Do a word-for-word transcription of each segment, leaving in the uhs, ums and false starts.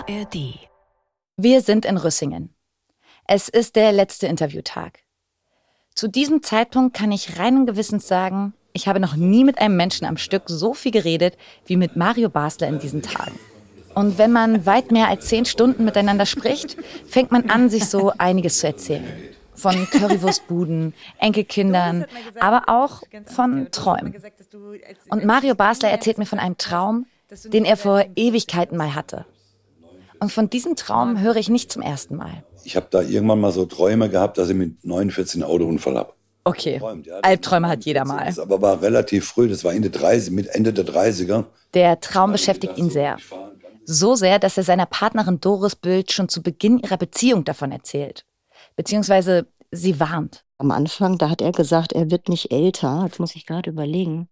A R D. Wir sind in Rüssingen. Es ist der letzte Interviewtag. Zu diesem Zeitpunkt kann ich reinen Gewissens sagen, ich habe noch nie mit einem Menschen am Stück so viel geredet wie mit Mario Basler in diesen Tagen. Und wenn man weit mehr als zehn Stunden miteinander spricht, fängt man an, sich so einiges zu erzählen. Von Currywurstbuden, Enkelkindern, aber auch von Träumen. Und Mario Basler erzählt mir von einem Traum, den er vor Ewigkeiten mal hatte. Und von diesem Traum höre ich nicht zum ersten Mal. Ich habe da irgendwann mal so Träume gehabt, dass ich mit neunundvierzig einen Autounfall habe. Okay, Albträume hat jeder mal. Das aber war relativ früh, das war Ende dreißig, mit Ende der dreißiger. Der Traum beschäftigt ihn sehr. So sehr, dass er seiner Partnerin Doris Bült schon zu Beginn ihrer Beziehung davon erzählt. Beziehungsweise sie warnt. Am Anfang, da hat er gesagt, er wird nicht älter. Jetzt muss ich gerade überlegen.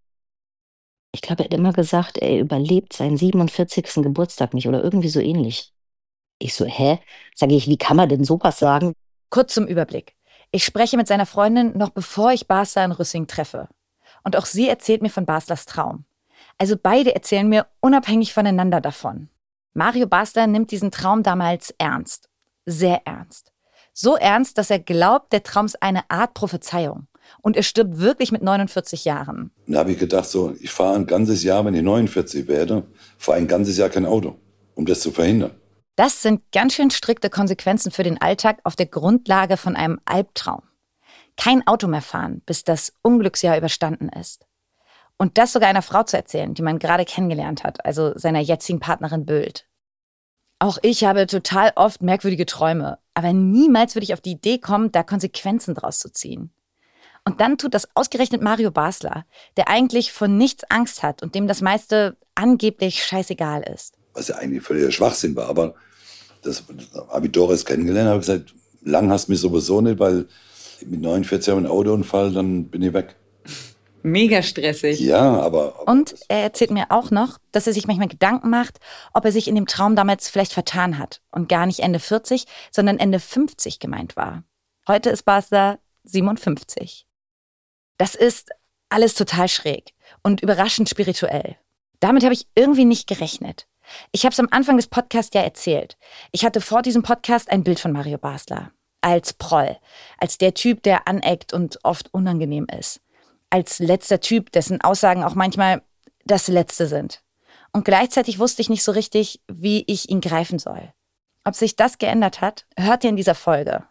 Ich glaube, er hat immer gesagt, er überlebt seinen siebenundvierzigsten Geburtstag nicht oder irgendwie so ähnlich. Ich so, hä? Sage ich, wie kann man denn sowas sagen? Kurz zum Überblick. Ich spreche mit seiner Freundin noch bevor ich Basler in Rüssing treffe. Und auch sie erzählt mir von Baslers Traum. Also beide erzählen mir unabhängig voneinander davon. Mario Basler nimmt diesen Traum damals ernst. Sehr ernst. So ernst, dass er glaubt, der Traum ist eine Art Prophezeiung. Und er stirbt wirklich mit neunundvierzig Jahren. Da habe ich gedacht, so, ich fahre ein ganzes Jahr, wenn ich neunundvierzig werde, fahre ein ganzes Jahr kein Auto, um das zu verhindern. Das sind ganz schön strikte Konsequenzen für den Alltag auf der Grundlage von einem Albtraum. Kein Auto mehr fahren, bis das Unglücksjahr überstanden ist. Und das sogar einer Frau zu erzählen, die man gerade kennengelernt hat, also seiner jetzigen Partnerin Bült. Auch ich habe total oft merkwürdige Träume, aber niemals würde ich auf die Idee kommen, da Konsequenzen draus zu ziehen. Und dann tut das ausgerechnet Mario Basler, der eigentlich vor nichts Angst hat und dem das meiste angeblich scheißegal ist. Was ja eigentlich völliger Schwachsinn war, aber das habe ich Doris kennengelernt, habe gesagt, lang hast du mich sowieso nicht, weil mit neunundvierzig habe ich einen Autounfall, dann bin ich weg. Mega stressig. Ja, aber... aber und er erzählt mir auch noch, dass er sich manchmal Gedanken macht, ob er sich in dem Traum damals vielleicht vertan hat und gar nicht Ende vierzig, sondern Ende fünfzig gemeint war. Heute ist Basler siebenundfünfzig. Das ist alles total schräg und überraschend spirituell. Damit habe ich irgendwie nicht gerechnet. Ich habe es am Anfang des Podcasts ja erzählt. Ich hatte vor diesem Podcast ein Bild von Mario Basler. Als Proll. Als der Typ, der aneckt und oft unangenehm ist. Als letzter Typ, dessen Aussagen auch manchmal das Letzte sind. Und gleichzeitig wusste ich nicht so richtig, wie ich ihn greifen soll. Ob sich das geändert hat, hört ihr in dieser Folge.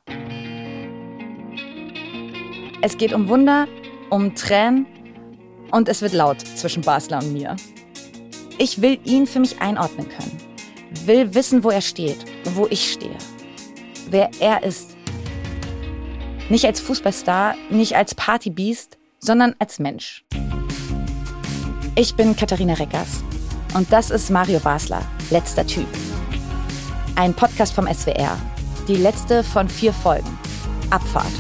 Es geht um Wunder, um Tränen und es wird laut zwischen Basler und mir. Ich will ihn für mich einordnen können. Will wissen, wo er steht, wo ich stehe. Wer er ist. Nicht als Fußballstar, nicht als Partybiest, sondern als Mensch. Ich bin Katharina Reckers und das ist Mario Basler, letzter Typ. Ein Podcast vom S W R. Die letzte von vier Folgen. Abfahrt.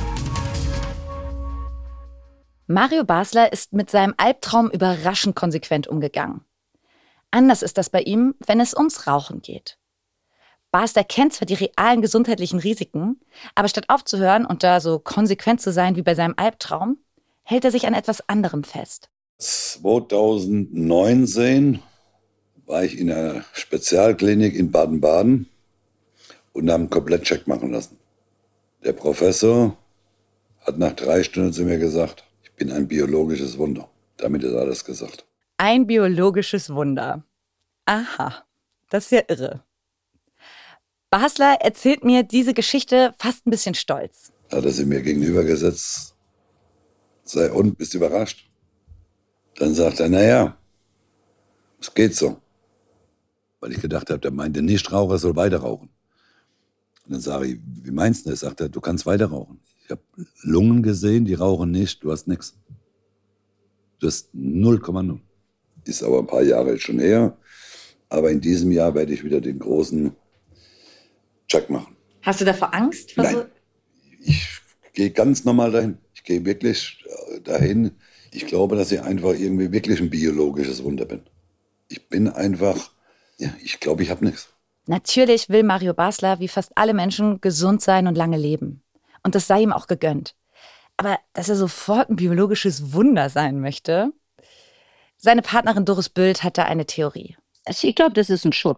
Mario Basler ist mit seinem Albtraum überraschend konsequent umgegangen. Anders ist das bei ihm, wenn es ums Rauchen geht. Basler kennt zwar die realen gesundheitlichen Risiken, aber statt aufzuhören und da so konsequent zu sein wie bei seinem Albtraum, hält er sich an etwas anderem fest. zweitausendneunzehn war ich in einer Spezialklinik in Baden-Baden und habe einen Komplettcheck machen lassen. Der Professor hat nach drei Stunden zu mir gesagt, ich bin ein biologisches Wunder. Damit ist alles gesagt. Ein biologisches Wunder. Aha, das ist ja irre. Basler erzählt mir diese Geschichte fast ein bisschen stolz. Hat er sie mir gegenübergesetzt. Sei und, bist überrascht? Dann sagt er, naja, es geht so. Weil ich gedacht habe, der meinte, Nichtraucher soll weiter rauchen. Und dann sage ich, wie meinst du das? Sagt er, du kannst weiter rauchen. Ich habe Lungen gesehen, die rauchen nicht, du hast nichts. Du hast null Komma null. Ist aber ein paar Jahre jetzt schon her. Aber in diesem Jahr werde ich wieder den großen Check machen. Hast du davor Angst? Nein, so? Ich gehe ganz normal dahin. Ich gehe wirklich dahin. Ich glaube, dass ich einfach irgendwie wirklich ein biologisches Wunder bin. Ich bin einfach, ja, ich glaube, ich habe nichts. Natürlich will Mario Basler, wie fast alle Menschen, gesund sein und lange leben. Und das sei ihm auch gegönnt. Aber dass er sofort ein biologisches Wunder sein möchte? Seine Partnerin Doris Bült hat da eine Theorie. Ich glaube, das ist ein Schutz.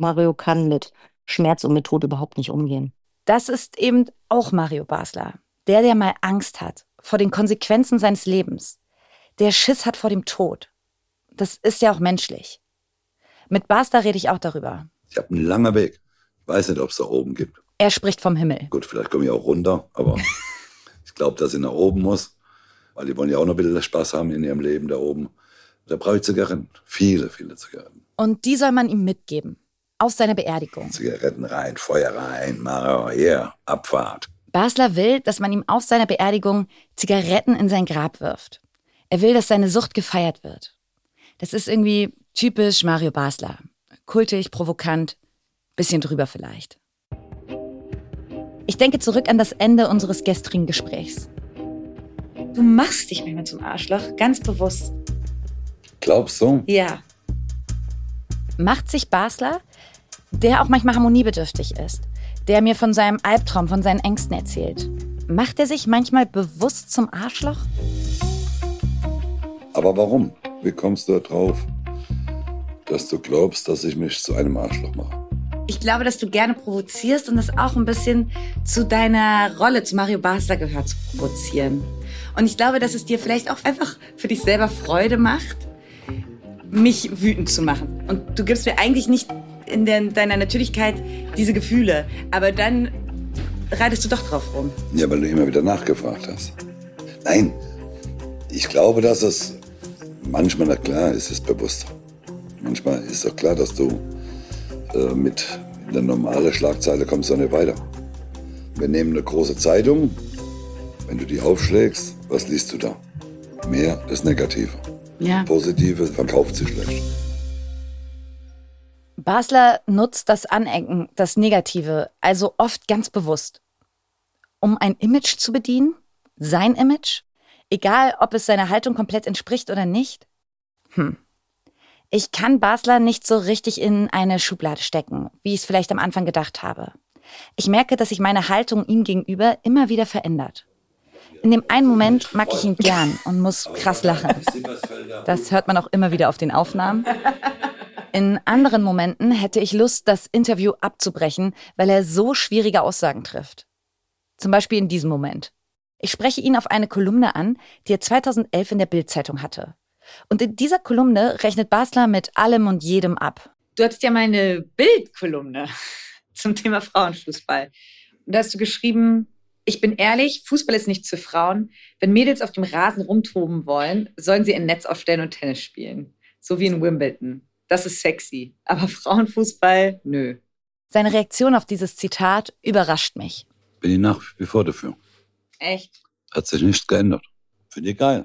Mario kann mit Schmerz und mit Tod überhaupt nicht umgehen. Das ist eben auch Mario Basler. Der, der mal Angst hat vor den Konsequenzen seines Lebens. Der Schiss hat vor dem Tod. Das ist ja auch menschlich. Mit Basler rede ich auch darüber. Ich habe einen langen Weg. Ich weiß nicht, ob es da oben gibt. Er spricht vom Himmel. Gut, vielleicht komme ich auch runter, aber ich glaube, dass ich nach oben muss. Weil die wollen ja auch noch ein bisschen Spaß haben in ihrem Leben da oben. Da brauche ich Zigaretten. Viele, viele Zigaretten. Und die soll man ihm mitgeben. Auf seiner Beerdigung. Zigaretten rein, Feuer rein, Mario, hier, Abfahrt. Basler will, dass man ihm auf seiner Beerdigung Zigaretten in sein Grab wirft. Er will, dass seine Sucht gefeiert wird. Das ist irgendwie typisch Mario Basler. Kultig, provokant, bisschen drüber vielleicht. Ich denke zurück an das Ende unseres gestrigen Gesprächs. Du machst dich manchmal zum Arschloch, ganz bewusst. Glaubst du? Ja. Macht sich Basler, der auch manchmal harmoniebedürftig ist, der mir von seinem Albtraum, von seinen Ängsten erzählt, macht er sich manchmal bewusst zum Arschloch? Aber warum? Wie kommst du da drauf, dass du glaubst, dass ich mich zu einem Arschloch mache? Ich glaube, dass du gerne provozierst und das auch ein bisschen zu deiner Rolle, zu Mario Basler gehört, zu provozieren. Und ich glaube, dass es dir vielleicht auch einfach für dich selber Freude macht, mich wütend zu machen. Und du gibst mir eigentlich nicht in der, deiner Natürlichkeit diese Gefühle. Aber dann reitest du doch drauf rum. Ja, weil du immer wieder nachgefragt hast. Nein, ich glaube, dass es manchmal, na klar, ist es bewusst. Manchmal ist doch klar, dass du äh, mit der normalen Schlagzeile kommst du nicht weiter. Wir nehmen eine große Zeitung. Wenn du die aufschlägst, was liest du da? Mehr das Negative. Ja. Positive verkauft sich schlecht. Basler nutzt das Anecken, das Negative, also oft ganz bewusst, um ein Image zu bedienen, sein Image, egal ob es seiner Haltung komplett entspricht oder nicht. Hm. Ich kann Basler nicht so richtig in eine Schublade stecken, wie ich es vielleicht am Anfang gedacht habe. Ich merke, dass sich meine Haltung ihm gegenüber immer wieder verändert. In dem einen Moment mag ich ihn gern und muss krass lachen. Das hört man auch immer wieder auf den Aufnahmen. In anderen Momenten hätte ich Lust, das Interview abzubrechen, weil er so schwierige Aussagen trifft. Zum Beispiel in diesem Moment. Ich spreche ihn auf eine Kolumne an, die er zweitausendelf in der Bild-Zeitung hatte. Und in dieser Kolumne rechnet Basler mit allem und jedem ab. Du hattest ja mal eine Bild-Kolumne zum Thema Frauenfußball. Und da hast du geschrieben: Ich bin ehrlich, Fußball ist nichts für Frauen. Wenn Mädels auf dem Rasen rumtoben wollen, sollen sie ein Netz aufstellen und Tennis spielen. So wie in Wimbledon. Das ist sexy. Aber Frauenfußball, nö. Seine Reaktion auf dieses Zitat überrascht mich. Bin ich nach wie vor dafür. Echt? Hat sich nichts geändert. Finde ich geil.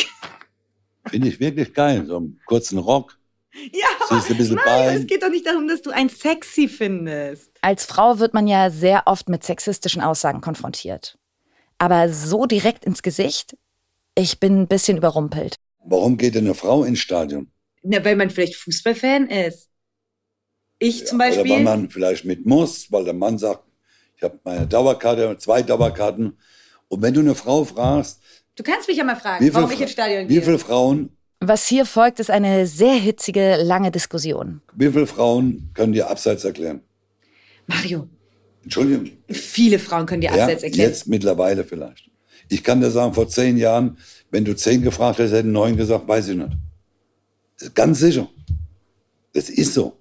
Finde ich wirklich geil. So einen kurzen Rock. Ja, siehst ein bisschen nein, Bein. es geht doch nicht darum, dass du ein sexy findest. Als Frau wird man ja sehr oft mit sexistischen Aussagen konfrontiert. Aber so direkt ins Gesicht? Ich bin ein bisschen überrumpelt. Warum geht denn eine Frau ins Stadion? Na, weil man vielleicht Fußballfan ist. Ich Ja, zum Beispiel. Oder weil man vielleicht mit muss, weil der Mann sagt, ich habe meine Dauerkarte, zwei Dauerkarten. Und wenn du eine Frau fragst, Du kannst mich ja mal fragen, warum ich ins Stadion wie gehe. viele Frauen, Was hier folgt, ist eine sehr hitzige, lange Diskussion. wie viele Frauen können dir abseits erklären? Mario, Entschuldigung. viele Frauen können dir Ja, abseits erklären. jetzt mittlerweile vielleicht. Ich kann dir sagen, vor zehn Jahren, wenn du zehn gefragt hättest, hätten neun gesagt, weiß ich nicht. Das ist ganz sicher. Das ist so.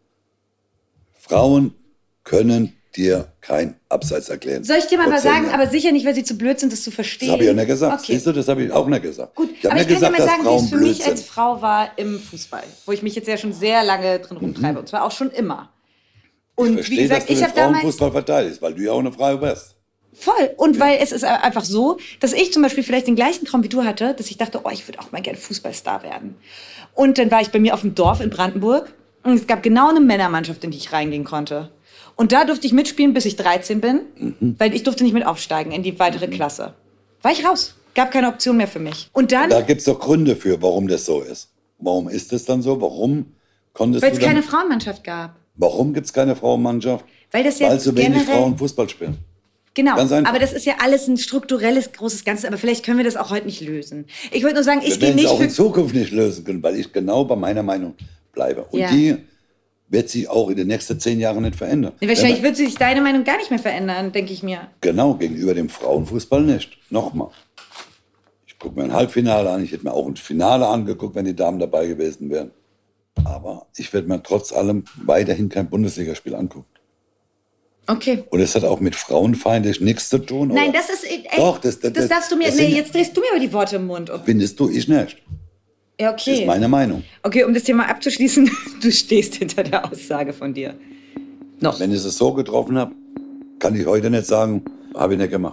Frauen können dir kein Abseits erklären. Soll ich dir mal Vor was zehn sagen, Jahren. aber sicher nicht, weil sie zu blöd sind, das zu verstehen. Das habe ich ja nicht gesagt. Okay. Siehst du, das habe ich auch nicht gesagt. Gut, ich habe aber nicht ich kann gesagt, dir mal dass sagen, wie Frauen es für blöd mich als sind. Frau war im Fußball, wo ich mich jetzt ja schon sehr lange drin rumtreibe, und zwar auch schon immer. Und ich wie verstehe, gesagt, dass du ich den habe damals Frauenfußball verteidigst, weil du ja auch eine Frau bist. voll. Und weil es ist einfach so, dass ich zum Beispiel vielleicht den gleichen Traum wie du hatte, dass ich dachte, oh, ich würde auch mal gerne Fußballstar werden. Und dann war ich bei mir auf dem Dorf in Brandenburg und es gab genau eine Männermannschaft, in die ich reingehen konnte. Und da durfte ich mitspielen, bis ich dreizehn bin, mhm. weil ich durfte nicht mit aufsteigen in die weitere mhm. Klasse. War ich raus. Gab keine Option mehr für mich. Und dann... Da gibt es doch Gründe für, warum das so ist. Warum ist es dann so? Warum konntest Weil du es dann... keine Frauenmannschaft gab. Warum gibt es keine Frauenmannschaft? Weil das ja Weil so wenig generell... Frauen Fußball spielen. Genau, Ganz einfach. aber das ist ja alles ein strukturelles, großes Ganzes. Aber vielleicht können wir das auch heute nicht lösen. Ich würde nur sagen, ich Wir gehe werden es nicht auch für... in Zukunft nicht lösen können, weil ich genau bei meiner Meinung bleibe. Und Ja. die wird sich auch in den nächsten zehn Jahren nicht verändern. Nee, wahrscheinlich wird sich deine Meinung gar nicht mehr verändern, denke ich mir. Genau, gegenüber dem Frauenfußball nicht. Nochmal. Ich gucke mir ein Halbfinale an, ich hätte mir auch ein Finale angeguckt, wenn die Damen dabei gewesen wären. Aber ich werde mir trotz allem weiterhin kein Bundesligaspiel angucken. Okay. Und es hat auch mit frauenfeindlich nichts zu tun. Nein, oder? das ist... Ey, Doch, das, das, das darfst du mir... das Nee, sind- jetzt drehst du mir aber die Worte im Mund. Findest du, ich nicht. Ja, Das okay. ist meine Meinung. Okay, um das Thema abzuschließen, du stehst hinter der Aussage von dir. Noch. Wenn ich es so getroffen habe, kann ich heute nicht sagen, habe ich nicht gemacht.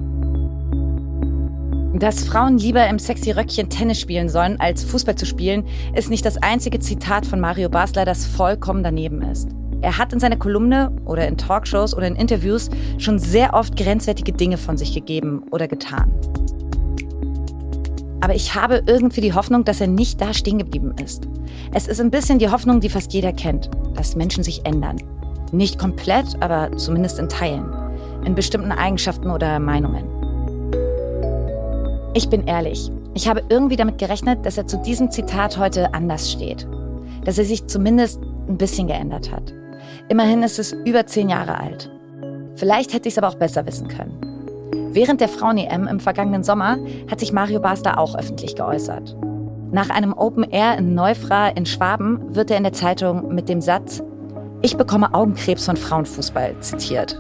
Dass Frauen lieber im sexy Röckchen Tennis spielen sollen, als Fußball zu spielen, ist nicht das einzige Zitat von Mario Basler, das vollkommen daneben ist. Er hat in seiner Kolumne oder in Talkshows oder in Interviews schon sehr oft grenzwertige Dinge von sich gegeben oder getan. Aber ich habe irgendwie die Hoffnung, dass er nicht da stehen geblieben ist. Es ist ein bisschen die Hoffnung, die fast jeder kennt, dass Menschen sich ändern. Nicht komplett, aber zumindest in Teilen. In bestimmten Eigenschaften oder Meinungen. Ich bin ehrlich, ich habe irgendwie damit gerechnet, dass er zu diesem Zitat heute anders steht. Dass er sich zumindest ein bisschen geändert hat. Immerhin ist es über zehn Jahre alt. Vielleicht hätte ich es aber auch besser wissen können. Während der Frauen-E M im vergangenen Sommer hat sich Mario Basler auch öffentlich geäußert. Nach einem Open Air in Neufra in Schwaben wird er in der Zeitung mit dem Satz „Ich bekomme Augenkrebs von Frauenfußball" zitiert.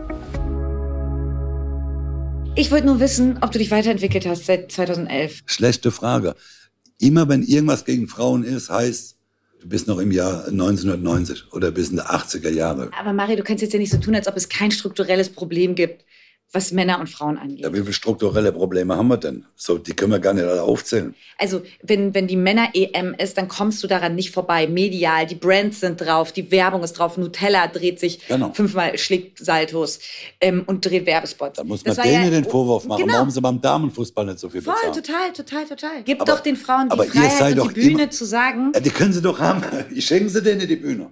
Ich wollte nur wissen, ob du dich weiterentwickelt hast seit zweitausendelf. Schlechte Frage. Immer wenn irgendwas gegen Frauen ist, heißt, du bist noch im Jahr neunzehnhundertneunzig oder bis in die achtziger Jahre. Aber Mario, du kannst jetzt ja nicht so tun, als ob es kein strukturelles Problem gibt, was Männer und Frauen angeht. Ja, wie viele strukturelle Probleme haben wir denn? So, die können wir gar nicht alle aufzählen. Also, wenn, wenn die Männer-E M ist, dann kommst du daran nicht vorbei. Medial, die Brands sind drauf, die Werbung ist drauf, Nutella dreht sich Genau. fünfmal, schlägt Saltos ähm, und dreht Werbespots. Da muss man Das war denen ja- den Vorwurf machen, Genau. warum sie beim Damenfußball nicht so viel Voll, bezahlen. total, total, total. Gib Aber- doch den Frauen die aber ihr Freiheit seid und doch die Bühne immer- zu sagen. Ja, die können sie doch haben. Ich schenke sie denen die Bühne.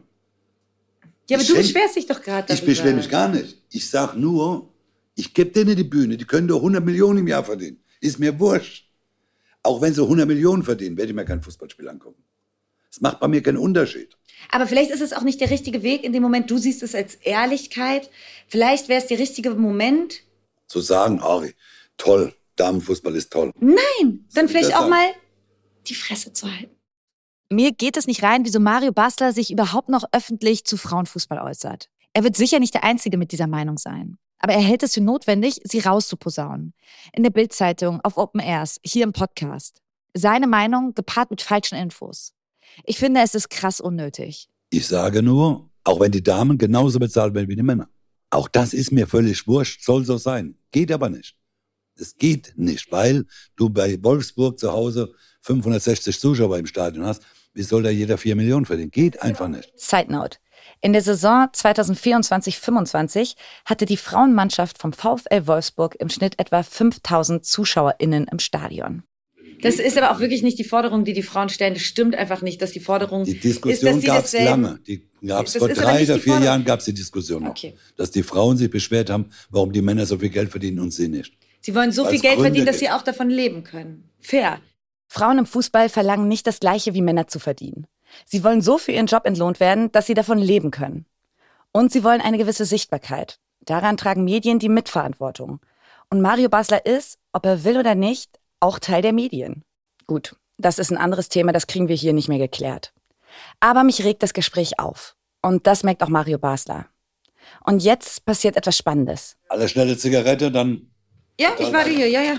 Ja, aber ich du schenk- beschwerst dich doch gerade Ich beschwere mich gar nicht. Ich sag nur, ich gebe denen die Bühne. Die können doch hundert Millionen im Jahr verdienen. Ist mir wurscht. Auch wenn sie hundert Millionen verdienen, werde ich mir kein Fußballspiel angucken. Es macht bei mir keinen Unterschied. Aber vielleicht ist es auch nicht der richtige Weg in dem Moment. Du siehst es als Ehrlichkeit. Vielleicht wäre es der richtige Moment. Zu sagen, Ari, toll, Damenfußball ist toll. Nein, dann ich vielleicht das auch sagen? mal die Fresse zu halten. Mir geht es nicht rein, wieso Mario Basler sich überhaupt noch öffentlich zu Frauenfußball äußert. Er wird sicher nicht der Einzige mit dieser Meinung sein. Aber er hält es für notwendig, sie rauszuposaunen. In der Bild-Zeitung, auf Open Airs, hier im Podcast. Seine Meinung gepaart mit falschen Infos. Ich finde, es ist krass unnötig. Ich sage nur, auch wenn die Damen genauso bezahlt werden wie die Männer. Auch das ist mir völlig wurscht, soll so sein. Geht aber nicht. Es geht nicht, weil du bei Wolfsburg zu Hause fünfhundertsechzig Zuschauer im Stadion hast. Wie soll da jeder vier Millionen verdienen? Geht einfach nicht. Side Note. In der Saison zweitausendvierundzwanzig fünfundzwanzig hatte die Frauenmannschaft vom VfL Wolfsburg im Schnitt etwa fünftausend ZuschauerInnen im Stadion. Das ist aber auch wirklich nicht die Forderung, die die Frauen stellen. Das stimmt einfach nicht, dass die Forderung Die ist, Diskussion dass sie gab es dasselbe- lange. Die gab es Das vor ist aber drei nicht oder die vier Forderung. Jahren gab es die Diskussion noch. Okay. Dass die Frauen sich beschwert haben, warum die Männer so viel Geld verdienen und sie nicht. Sie wollen so Weil's viel Geld Gründe verdienen, dass gibt. sie auch davon leben können. Fair. Frauen im Fußball verlangen nicht das Gleiche wie Männer zu verdienen. Sie wollen so für ihren Job entlohnt werden, dass sie davon leben können. Und sie wollen eine gewisse Sichtbarkeit. Daran tragen Medien die Mitverantwortung. Und Mario Basler ist, ob er will oder nicht, auch Teil der Medien. Gut, das ist ein anderes Thema, das kriegen wir hier nicht mehr geklärt. Aber mich regt das Gespräch auf. Und das merkt auch Mario Basler. Und jetzt passiert etwas Spannendes. Alle schnelle Zigarette, dann Ja, ich warte hier, ja, ja.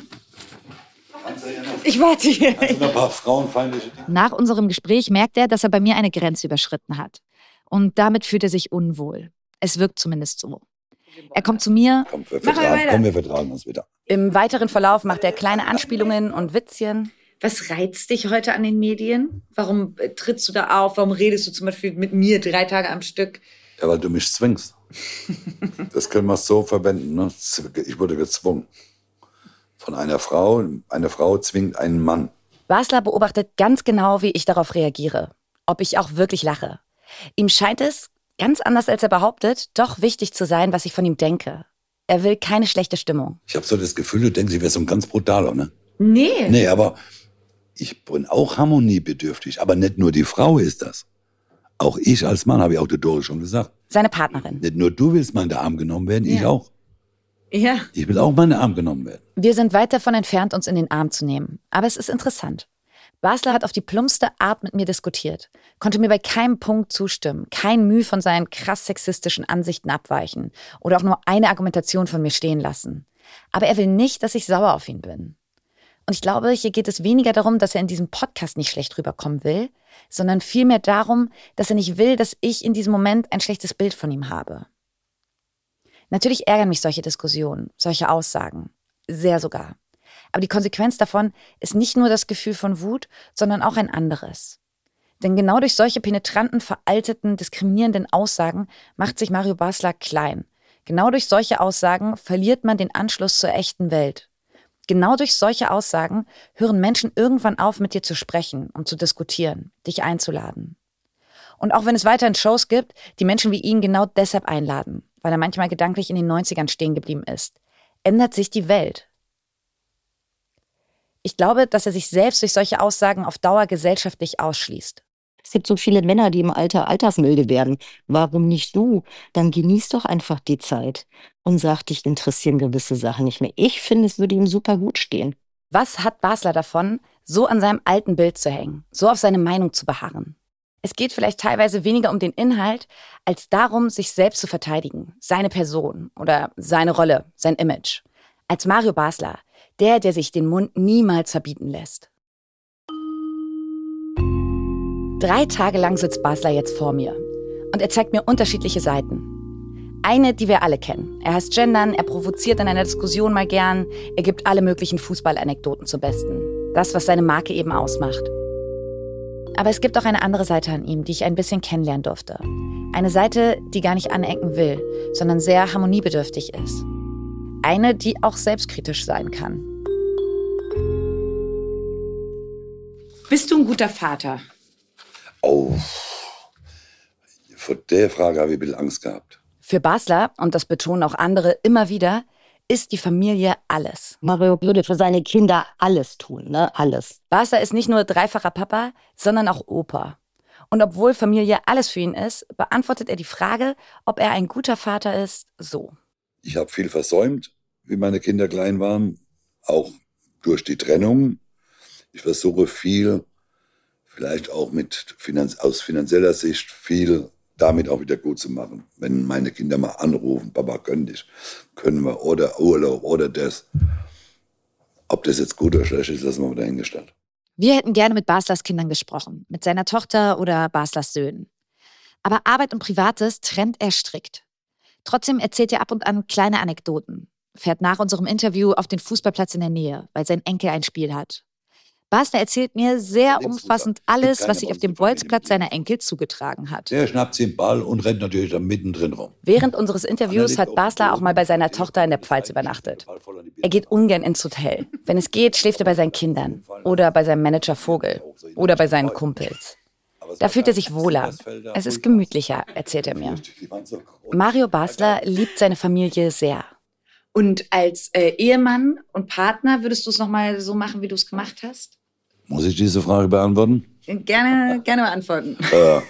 Ich warte hier. hast du noch ein paar frauenfeindliche Dinge. Nach unserem Gespräch merkt er, dass er bei mir eine Grenze überschritten hat. Und damit fühlt er sich unwohl. Es wirkt zumindest so. Er kommt zu mir. Komm, wir Mach mal vertragen, weiter. komm, wir vertragen uns wieder. Im weiteren Verlauf macht er kleine Anspielungen und Witzchen. Was reizt dich heute an den Medien? Warum äh, trittst du da auf? Warum redest du zum Beispiel mit mir drei Tage am Stück? Ja, weil du mich zwingst. Das können wir so verwenden. Ne? Ich wurde gezwungen. Von einer Frau. Eine Frau zwingt einen Mann. Basler beobachtet ganz genau, wie ich darauf reagiere. Ob ich auch wirklich lache. Ihm scheint es, ganz anders als er behauptet, doch wichtig zu sein, was ich von ihm denke. Er will keine schlechte Stimmung. Ich habe so das Gefühl, du denkst, ich wäre so ein ganz brutaler, ne? Nee. Nee, aber ich bin auch harmoniebedürftig. Aber nicht nur die Frau ist das. Auch ich als Mann, habe ich auch der Doris schon gesagt. Seine Partnerin. Nicht nur du willst mal in den Arm genommen werden, Ja. ich auch. Ja. Ich will auch mal in den Arm genommen werden. Wir sind weit davon entfernt, uns in den Arm zu nehmen. Aber es ist interessant. Basler hat auf die plumpste Art mit mir diskutiert, konnte mir bei keinem Punkt zustimmen, kein Mühe von seinen krass sexistischen Ansichten abweichen oder auch nur eine Argumentation von mir stehen lassen. Aber er will nicht, dass ich sauer auf ihn bin. Und ich glaube, hier geht es weniger darum, dass er in diesem Podcast nicht schlecht rüberkommen will, sondern vielmehr darum, dass er nicht will, dass ich in diesem Moment ein schlechtes Bild von ihm habe. Natürlich ärgern mich solche Diskussionen, solche Aussagen. Sehr sogar. Aber die Konsequenz davon ist nicht nur das Gefühl von Wut, sondern auch ein anderes. Denn genau durch solche penetranten, veralteten, diskriminierenden Aussagen macht sich Mario Basler klein. Genau durch solche Aussagen verliert man den Anschluss zur echten Welt. Genau durch solche Aussagen hören Menschen irgendwann auf, mit dir zu sprechen und zu diskutieren, dich einzuladen. Und auch wenn es weiterhin Shows gibt, die Menschen wie ihn genau deshalb einladen, weil er manchmal gedanklich in den neunzigern stehen geblieben ist, ändert sich die Welt. Ich glaube, dass er sich selbst durch solche Aussagen auf Dauer gesellschaftlich ausschließt. Es gibt so viele Männer, die im Alter altersmilde werden. Warum nicht du? Dann genieß doch einfach die Zeit und sag, dich interessieren gewisse Sachen nicht mehr. Ich finde, es würde ihm super gut stehen. Was hat Basler davon, so an seinem alten Bild zu hängen, so auf seine Meinung zu beharren? Es geht vielleicht teilweise weniger um den Inhalt, als darum, sich selbst zu verteidigen, seine Person oder seine Rolle, sein Image. Als Mario Basler, der, der sich den Mund niemals verbieten lässt. Drei Tage lang sitzt Basler jetzt vor mir und er zeigt mir unterschiedliche Seiten. Eine, die wir alle kennen. Er hasst Gendern, er provoziert in einer Diskussion mal gern, er gibt alle möglichen Fußballanekdoten zum Besten. Das, was seine Marke eben ausmacht. Aber es gibt auch eine andere Seite an ihm, die ich ein bisschen kennenlernen durfte. Eine Seite, die gar nicht anecken will, sondern sehr harmoniebedürftig ist. Eine, die auch selbstkritisch sein kann. Bist du ein guter Vater? Oh, vor der Frage habe ich ein bisschen Angst gehabt. Für Basler, und das betonen auch andere immer wieder, ist die Familie alles. Mario würde für seine Kinder alles tun, ne? Alles. Basler ist nicht nur dreifacher Papa, sondern auch Opa. Und obwohl Familie alles für ihn ist, beantwortet er die Frage, ob er ein guter Vater ist, so. Ich habe viel versäumt, wie meine Kinder klein waren, auch durch die Trennung. Ich versuche viel, vielleicht auch mit Finanz- aus finanzieller Sicht viel damit auch wieder gut zu machen. Wenn meine Kinder mal anrufen, Papa, könnte ich, können wir, oder Urlaub, oder das. Ob das jetzt gut oder schlecht ist, lassen wir mal dahingestellt. Wir hätten gerne mit Baslers Kindern gesprochen, mit seiner Tochter oder Baslers Söhnen. Aber Arbeit und Privates trennt er strikt. Trotzdem erzählt er ab und an kleine Anekdoten, fährt nach unserem Interview auf den Fußballplatz in der Nähe, weil sein Enkel ein Spiel hat. Basler erzählt mir sehr umfassend alles, was sich auf dem Bolzplatz seiner Enkel zugetragen hat. Der schnappt sich den Ball und rennt natürlich da mittendrin rum. Während unseres Interviews hat Basler auch mal bei seiner Tochter in der Pfalz übernachtet. Er geht ungern ins Hotel. Wenn es geht, schläft er bei seinen Kindern oder bei seinem Manager Vogel oder bei seinen Kumpels. Da fühlt er sich wohler. Es ist gemütlicher, erzählt er mir. Mario Basler liebt seine Familie sehr. Und als äh, Ehemann und Partner würdest du es nochmal so machen, wie du es gemacht hast? Muss ich diese Frage beantworten? Gerne, gerne beantworten. Äh,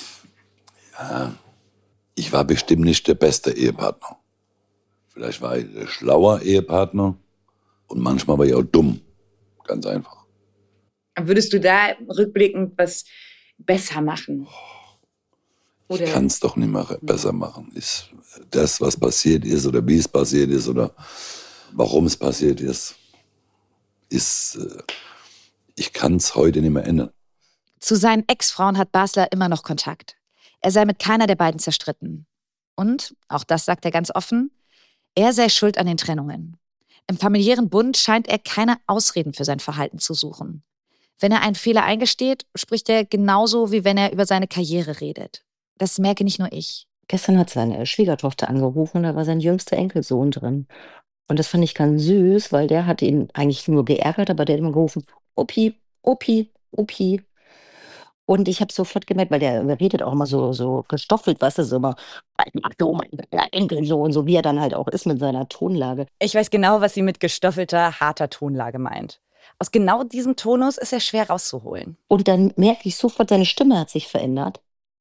ja, ich war bestimmt nicht der beste Ehepartner. Vielleicht war ich der schlauer Ehepartner und manchmal war ich auch dumm. Ganz einfach. Würdest du da rückblickend was besser machen? Oder? Ich kann es doch nicht mehr besser machen. Ist das, was passiert ist oder wie es passiert ist oder warum es passiert ist, ist, ich kann es heute nicht mehr ändern. Zu seinen Ex-Frauen hat Basler immer noch Kontakt. Er sei mit keiner der beiden zerstritten. Und, auch das sagt er ganz offen, er sei schuld an den Trennungen. Im familiären Bund scheint er keine Ausreden für sein Verhalten zu suchen. Wenn er einen Fehler eingesteht, spricht er genauso, wie wenn er über seine Karriere redet. Das merke nicht nur ich. Gestern hat seine Schwiegertochter angerufen und da war sein jüngster Enkelsohn drin. Und das fand ich ganz süß, weil der hat ihn eigentlich nur geärgert, aber der hat immer gerufen, Opi, Opi, Opi. Und ich habe sofort gemerkt, weil der redet auch immer so, so gestoffelt, weißt du, so immer, so mein Enkelsohn, so wie er dann halt auch ist mit seiner Tonlage. Ich weiß genau, was sie mit gestoffelter, harter Tonlage meint. Aus genau diesem Tonus ist er schwer rauszuholen. Und dann merke ich sofort, seine Stimme hat sich verändert.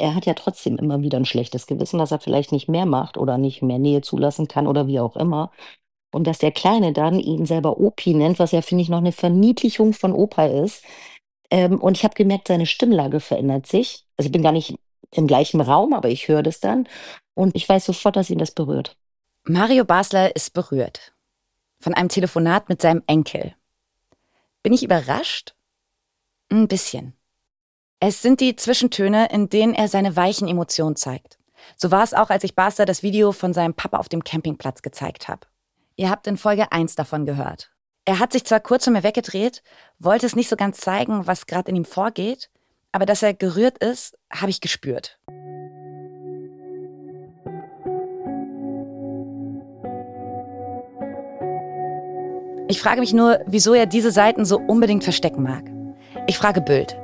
er hat ja trotzdem immer wieder ein schlechtes Gewissen, dass er vielleicht nicht mehr macht oder nicht mehr Nähe zulassen kann oder wie auch immer. Und dass der Kleine dann ihn selber Opi nennt, was ja, finde ich, noch eine Verniedlichung von Opa ist. Ähm, und ich habe gemerkt, seine Stimmlage verändert sich. Also ich bin gar nicht im gleichen Raum, aber ich höre das dann. Und ich weiß sofort, dass ihn das berührt. Mario Basler ist berührt. Von einem Telefonat mit seinem Enkel. Bin ich überrascht? Ein bisschen. Es sind die Zwischentöne, in denen er seine weichen Emotionen zeigt. So war es auch, als ich Basler das Video von seinem Papa auf dem Campingplatz gezeigt habe. Ihr habt in Folge eins davon gehört. Er hat sich zwar kurz von mir weggedreht, wollte es nicht so ganz zeigen, was gerade in ihm vorgeht, aber dass er gerührt ist, habe ich gespürt. Ich frage mich nur, wieso er diese Seiten so unbedingt verstecken mag. Ich frage Bild.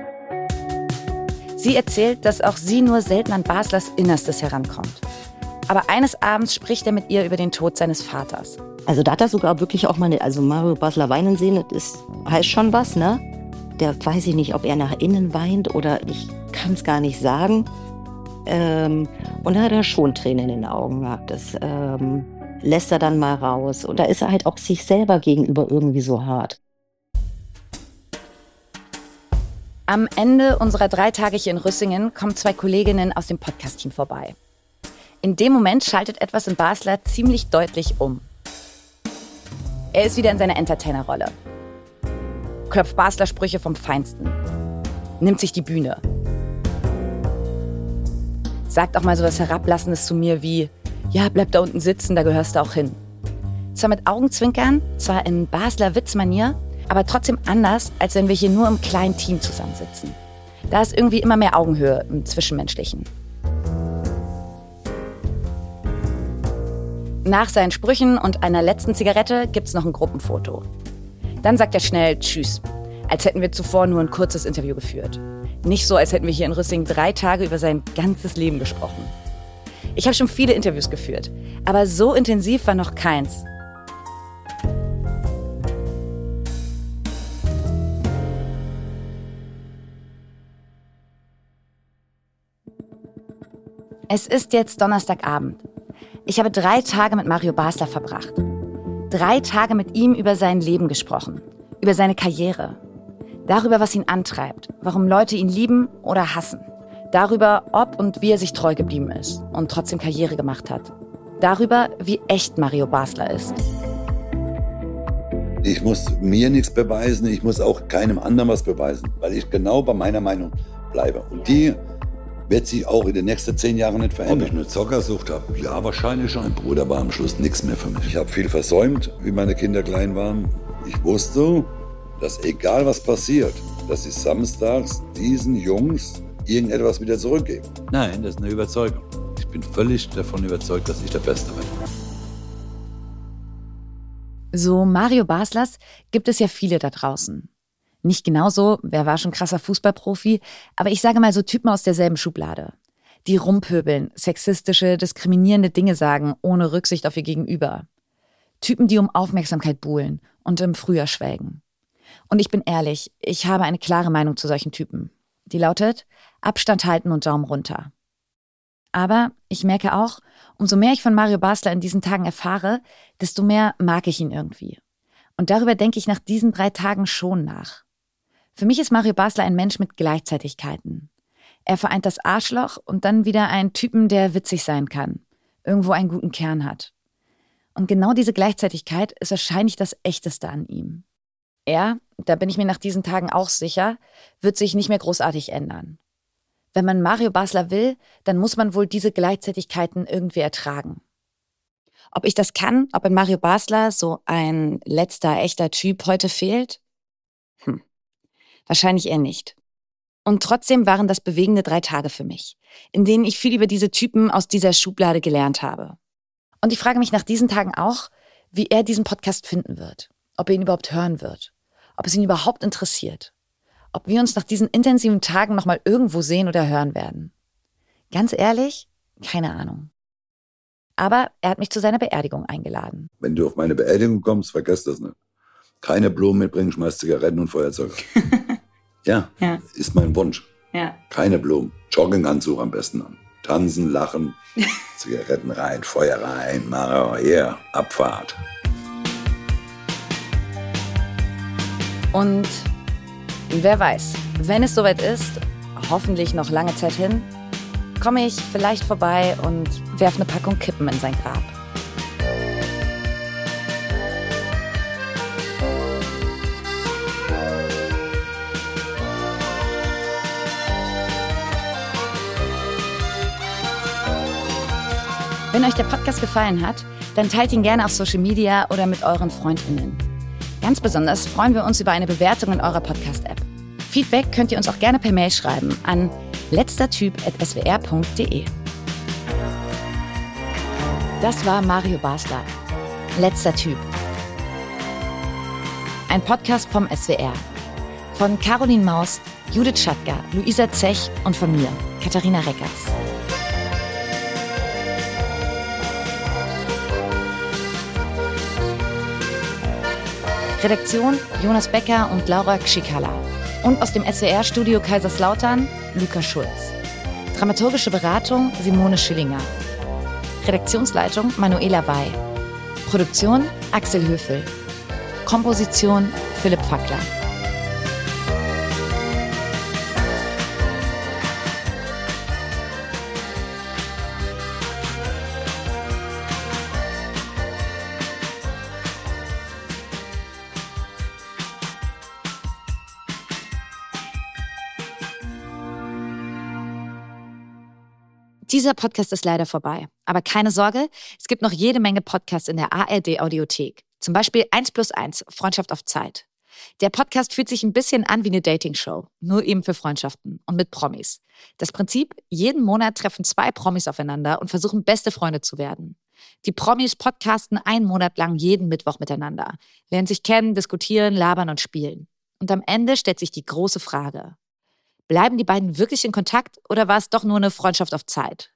Sie erzählt, dass auch sie nur selten an Baslers Innerstes herankommt. Aber eines Abends spricht er mit ihr über den Tod seines Vaters. Also da hat er sogar wirklich auch mal, eine, also Mario Basler weinen sehen, das ist, heißt schon was, ne? Der weiß ich nicht, ob er nach innen weint oder ich kann es gar nicht sagen. Ähm, und da hat er schon Tränen in den Augen gehabt. Das ähm, lässt er dann mal raus. Und da ist er halt auch sich selber gegenüber irgendwie so hart. Am Ende unserer drei Tage hier in Rüssingen kommen zwei Kolleginnen aus dem Podcast-Team vorbei. In dem Moment schaltet etwas in Basler ziemlich deutlich um. Er ist wieder in seiner Entertainer-Rolle. Klopft Basler Sprüche vom Feinsten. Nimmt sich die Bühne. Sagt auch mal so was Herablassendes zu mir wie, ja, bleib da unten sitzen, da gehörst du auch hin. Zwar mit Augenzwinkern, zwar in Basler Witzmanier, aber trotzdem anders, als wenn wir hier nur im kleinen Team zusammensitzen. Da ist irgendwie immer mehr Augenhöhe im Zwischenmenschlichen. Nach seinen Sprüchen und einer letzten Zigarette gibt's noch ein Gruppenfoto. Dann sagt er schnell Tschüss, als hätten wir zuvor nur ein kurzes Interview geführt. Nicht so, als hätten wir hier in Rüssingen drei Tage über sein ganzes Leben gesprochen. Ich habe schon viele Interviews geführt, aber so intensiv war noch keins. Es ist jetzt Donnerstagabend. Ich habe drei Tage mit Mario Basler verbracht. Drei Tage mit ihm über sein Leben gesprochen, über seine Karriere, darüber, was ihn antreibt, warum Leute ihn lieben oder hassen, darüber, ob und wie er sich treu geblieben ist und trotzdem Karriere gemacht hat, darüber, wie echt Mario Basler ist. Ich muss mir nichts beweisen, ich muss auch keinem anderen was beweisen, weil ich genau bei meiner Meinung bleibe. Und die wird sich auch in den nächsten zehn Jahren nicht verändern. Ob ich eine Zockersucht habe? Ja, wahrscheinlich schon. Mein Bruder war am Schluss nichts mehr für mich. Ich habe viel versäumt, wie meine Kinder klein waren. Ich wusste, dass egal was passiert, dass ich samstags diesen Jungs irgendetwas wieder zurückgebe. Nein, das ist eine Überzeugung. Ich bin völlig davon überzeugt, dass ich der Beste bin. So Mario Baslers gibt es ja viele da draußen. Nicht genauso, wer war schon krasser Fußballprofi, aber ich sage mal so Typen aus derselben Schublade. Die rumpöbeln, sexistische, diskriminierende Dinge sagen, ohne Rücksicht auf ihr Gegenüber. Typen, die um Aufmerksamkeit buhlen und im Frühjahr schwelgen. Und ich bin ehrlich, ich habe eine klare Meinung zu solchen Typen. Die lautet, Abstand halten und Daumen runter. Aber ich merke auch, umso mehr ich von Mario Basler in diesen Tagen erfahre, desto mehr mag ich ihn irgendwie. Und darüber denke ich nach diesen drei Tagen schon nach. Für mich ist Mario Basler ein Mensch mit Gleichzeitigkeiten. Er vereint das Arschloch und dann wieder einen Typen, der witzig sein kann, irgendwo einen guten Kern hat. Und genau diese Gleichzeitigkeit ist wahrscheinlich das Echteste an ihm. Er, da bin ich mir nach diesen Tagen auch sicher, wird sich nicht mehr großartig ändern. Wenn man Mario Basler will, dann muss man wohl diese Gleichzeitigkeiten irgendwie ertragen. Ob ich das kann, ob in Mario Basler so ein letzter echter Typ heute fehlt? Hm. Wahrscheinlich eher nicht. Und trotzdem waren das bewegende drei Tage für mich, in denen ich viel über diese Typen aus dieser Schublade gelernt habe. Und ich frage mich nach diesen Tagen auch, wie er diesen Podcast finden wird, ob er ihn überhaupt hören wird, ob es ihn überhaupt interessiert, ob wir uns nach diesen intensiven Tagen nochmal irgendwo sehen oder hören werden. Ganz ehrlich, keine Ahnung. Aber er hat mich zu seiner Beerdigung eingeladen. Wenn du auf meine Beerdigung kommst, vergesst das nicht. Keine Blumen mitbringen, schmeiß Zigaretten und Feuerzeuge. ja, ja, ist mein Wunsch. Ja. Keine Blumen. Jogginganzug am besten an. Tanzen, lachen, Zigaretten rein, Feuer rein, Mara, hier, Abfahrt. Und wer weiß, wenn es soweit ist, hoffentlich noch lange Zeit hin, komme ich vielleicht vorbei und werfe eine Packung Kippen in sein Grab. Wenn euch der Podcast gefallen hat, dann teilt ihn gerne auf Social Media oder mit euren FreundInnen. Ganz besonders freuen wir uns über eine Bewertung in eurer Podcast-App. Feedback könnt ihr uns auch gerne per Mail schreiben an letztertyp at s w r punkt d e. Das war Mario Basler. Letzter Typ. Ein Podcast vom S W R. Von Caroline Maus, Judith Schattger, Luisa Zech und von mir, Katharina Reckers. Redaktion Jonas Becker und Laura Kschikala. Und aus dem S W R-Studio Kaiserslautern Luca Schulz. Dramaturgische Beratung Simone Schillinger. Redaktionsleitung Manuela Wey. Produktion Axel Höfel. Komposition Philipp Fackler. Dieser Podcast ist leider vorbei. Aber keine Sorge, es gibt noch jede Menge Podcasts in der A R D-Audiothek. Zum Beispiel eins plus eins, Freundschaft auf Zeit. Der Podcast fühlt sich ein bisschen an wie eine Dating-Show, nur eben für Freundschaften und mit Promis. Das Prinzip, jeden Monat treffen zwei Promis aufeinander und versuchen, beste Freunde zu werden. Die Promis podcasten einen Monat lang jeden Mittwoch miteinander, lernen sich kennen, diskutieren, labern und spielen. Und am Ende stellt sich die große Frage: Bleiben die beiden wirklich in Kontakt oder war es doch nur eine Freundschaft auf Zeit?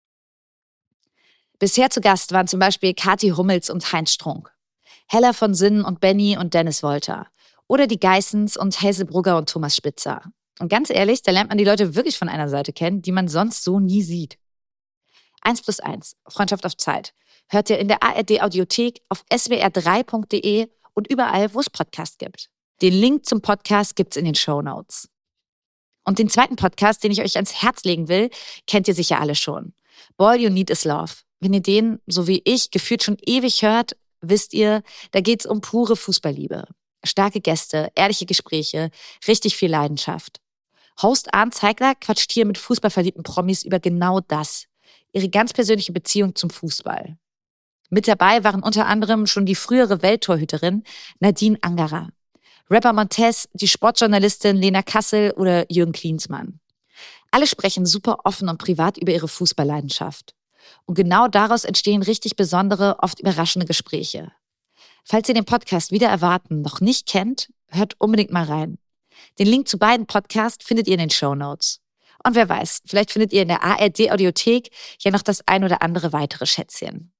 Bisher zu Gast waren zum Beispiel Kathi Hummels und Heinz Strunk, Hella von Sinnen und Benny und Dennis Wolter oder die Geissens und Hazel Brugger und Thomas Spitzer. Und ganz ehrlich, da lernt man die Leute wirklich von einer Seite kennen, die man sonst so nie sieht. eins plus eins, Freundschaft auf Zeit, hört ihr in der A R D-Audiothek auf s w r drei punkt d e und überall, wo es Podcasts gibt. Den Link zum Podcast gibt's in den Shownotes. Und den zweiten Podcast, den ich euch ans Herz legen will, kennt ihr sicher alle schon. All You Need Is Love. Wenn ihr den, so wie ich, gefühlt schon ewig hört, wisst ihr, da geht's um pure Fußballliebe. Starke Gäste, ehrliche Gespräche, richtig viel Leidenschaft. Host Arndt Zeigler quatscht hier mit fußballverliebten Promis über genau das. Ihre ganz persönliche Beziehung zum Fußball. Mit dabei waren unter anderem schon die frühere Welttorhüterin Nadine Angerer, Rapper Montez, die Sportjournalistin Lena Kassel oder Jürgen Klinsmann. Alle sprechen super offen und privat über ihre Fußballleidenschaft. Und genau daraus entstehen richtig besondere, oft überraschende Gespräche. Falls ihr den Podcast Wieder erwarten noch nicht kennt, hört unbedingt mal rein. Den Link zu beiden Podcasts findet ihr in den Shownotes. Und wer weiß, vielleicht findet ihr in der A R D-Audiothek ja noch das ein oder andere weitere Schätzchen.